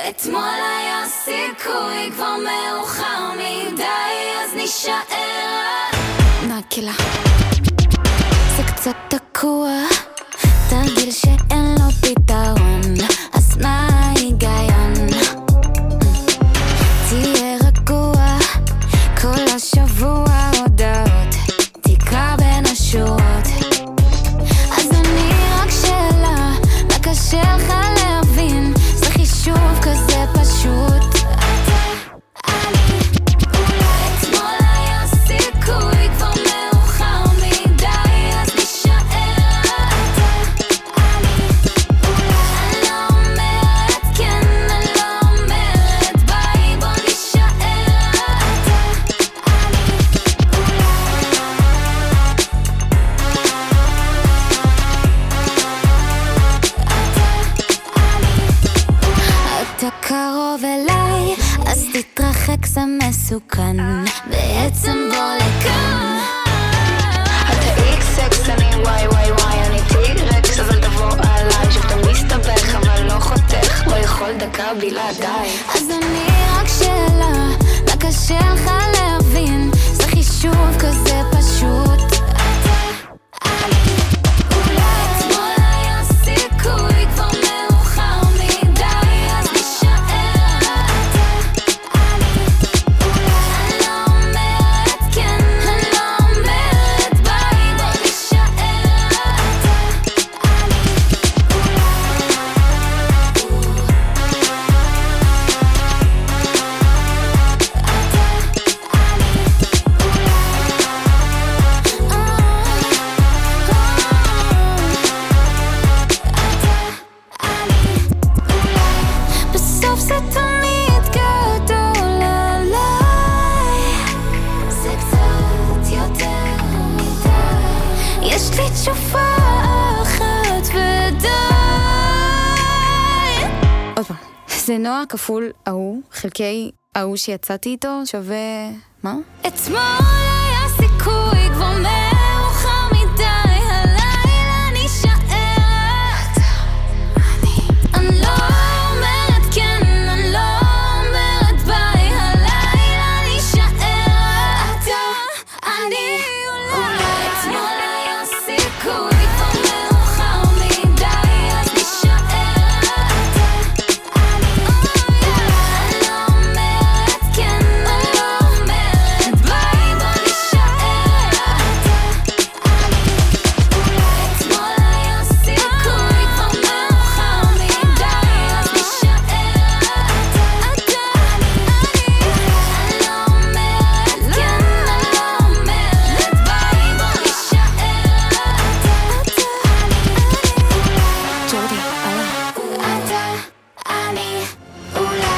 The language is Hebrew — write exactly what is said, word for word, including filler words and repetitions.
אתמול היה סיכוי, כבר מאוחר מדי, אז נשאר נקלה. זה קצת תקוע, תרגיל שאין לו פתרון, אז מה ההיגיון? תהיה רגוע, כל השבוע הודעות, תקרא בין השורות. אז אני רק שאלה, מה קשה לך להבין? זה חישוב כזה פשוט. קרוב אליי, אז תתרחק, זה מסוכן. בעצם בוא לכאן. אתה איקס אקס, אני וואי וואי וואי, אני טי-רקס, אז אל תבוא עליי. שאתה מסתבך אבל לא חותך, לא יכול דקה בלעדיי. אז אני רק שאלה, מה קשה לך להבין? זה חישוב כזה פשוט. זה נועה כפול ההוא, חלקי ההוא שיצאתי איתו, שווה... מה? אתמול היה סיכוי, כבר מאוחר מדי, הלילה נשארת. אני לא אומרת כן, אני לא אומרת ביי, הלילה נשארת. אתה, אני, אולי. אתמול היה סיכוי, כבר מאוחר מדי, אז נשארת. ג'ורדי, הלאה. אתה, אני, אולי.